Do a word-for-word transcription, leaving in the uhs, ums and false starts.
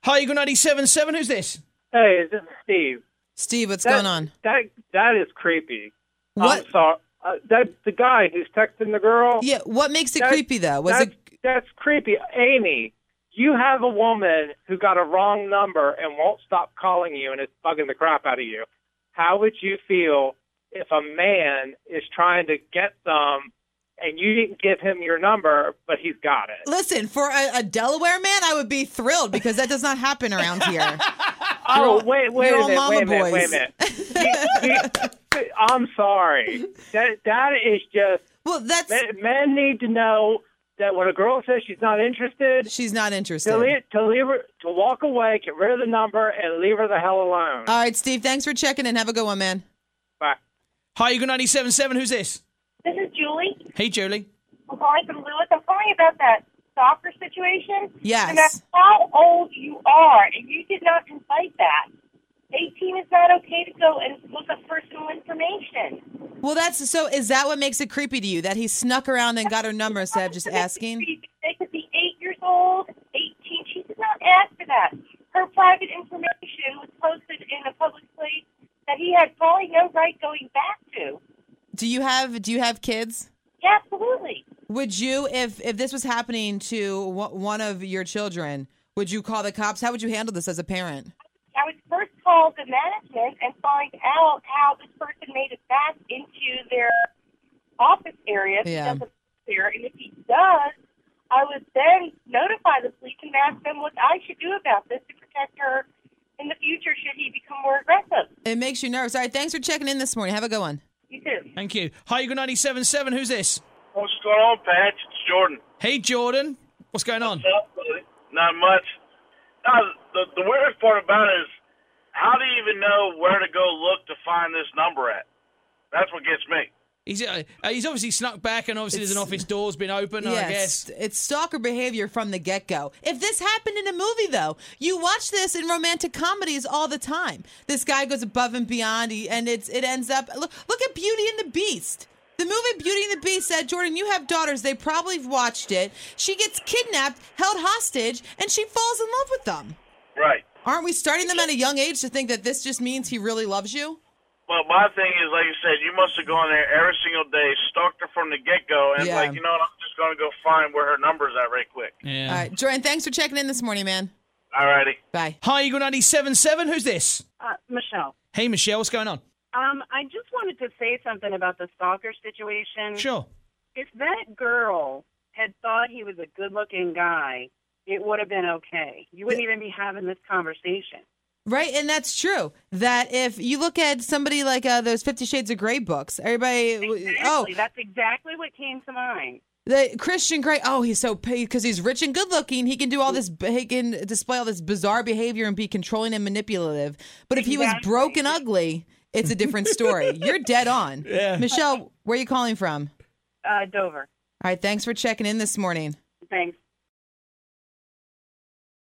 Hi, Eagle ninety-seven point seven. Who's this? Hey, this is Steve. Steve, what's that, going on? That that is creepy. What? I'm sorry. Uh, that the guy who's texting the girl. Yeah, what makes it that, creepy, though? Was that's, it? That's creepy. Amy, you have a woman who got a wrong number and won't stop calling you and is bugging the crap out of you. How would you feel if a man is trying to get some and you didn't give him your number, but he's got it? Listen, for a, a Delaware man, I would be thrilled because that does not happen around here. Oh, wait, wait You're a all minute, mama wait a minute, boys. wait a minute. He- he- I'm sorry. That That is just, Well, that's men, men need to know that when a girl says she's not interested, she's not interested. to leave, to leave her, to walk away, get rid of the number, and leave her the hell alone. All right, Steve, thanks for checking in. Have a good one, man. Bye. Hi, Eagle ninety-seven point seven. Who's this? This is Julie. Hey, Julie. I'm calling from Lewis. I'm calling about that soccer situation. Yes. No matter how old you are, and you did not invite that, eighteen is not okay to go and look up personal information. Well, that's so. Is that what makes it creepy to you? That he snuck around and got her number instead of just asking? They could be eight years old, eighteen. She did not ask for that. Her private information was posted in a public place that he had probably no right going back to. Do you have Do you have kids? Yeah, absolutely. Would you, if if this was happening to w- one of your children, would you call the cops? How would you handle this as a parent? I would first call the management and find out how this person made it back into their office area. If he Yeah. doesn't there, and if he does, I would then notify the police and ask them what I should do about this to protect her in the future should he become more aggressive. It makes you nervous. All right, thanks for checking in this morning. Have a good one. You too. Thank you. Hi, Eagle ninety-seven point seven. Who's this? What's going on, Patch? It's Jordan. Hey, Jordan. What's going on? What's up, buddy? Not much. Now, the, the weirdest part about it is, how do you even know where to go look to find this number at? That's what gets me. He's uh, he's obviously snuck back, and obviously It's- there's an office door's been open, I guess. it's stalker behavior from the get-go. If this happened in a movie, though, you watch this in romantic comedies all the time. This guy goes above and beyond, he, and it's it ends up. Look, look at Beauty and the Beast. The movie Beauty and the Beast said, Jordan, you have daughters. They probably have watched it. She gets kidnapped, held hostage, and she falls in love with them. Right. Aren't we starting them at a young age to think that this just means he really loves you? Well, my thing is, like you said, you must have gone there every single day, stalked her from the get-go, and Yeah. like, you know what, I'm just going to go find where her number's at right quick. Yeah. All right, Jordan, thanks for checking in this morning, man. All righty. Bye. Hi, Eagle ninety-seven point seven. Who's this? Uh, Michelle, Hey, Michelle. What's going on? um, I just wanted to say something about the stalker situation. Sure. If that girl had thought he was a good-looking guy, it would have been okay. You wouldn't even be having this conversation. Right, and that's true. That if you look at somebody like uh, those Fifty Shades of Grey books, everybody, Exactly. oh, That's exactly what came to mind. the Christian Grey, oh, he's so because he's rich and good looking, he can do all this, he can display all this bizarre behavior and be controlling and manipulative. But if he was Exactly. broke and ugly, it's a different story. You're dead on. Yeah. Michelle, where are you calling from? Uh, Dover. All right, thanks for checking in this morning. Thanks.